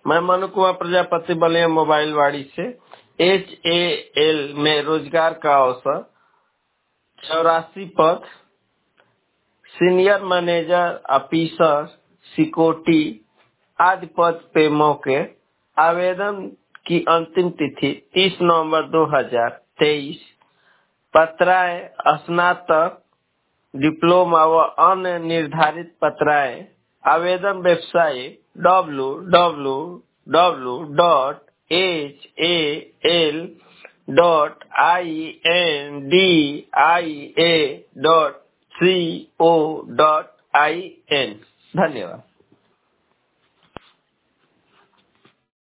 मैं मनु कुमार प्रजापति बलिया मोबाइल वाड़ी से। HAL में रोजगार का अवसर 84 पद, सीनियर मैनेजर ऑफिसर सिक्योरिटी आदि पद पे मौके। आवेदन की अंतिम तिथि 30 नवंबर 2023। पत्राएं स्नातक, डिप्लोमा व अन्य निर्धारित पत्राएं। आवेदन वेबसाइट www.hal.india.co.in। धन्यवाद।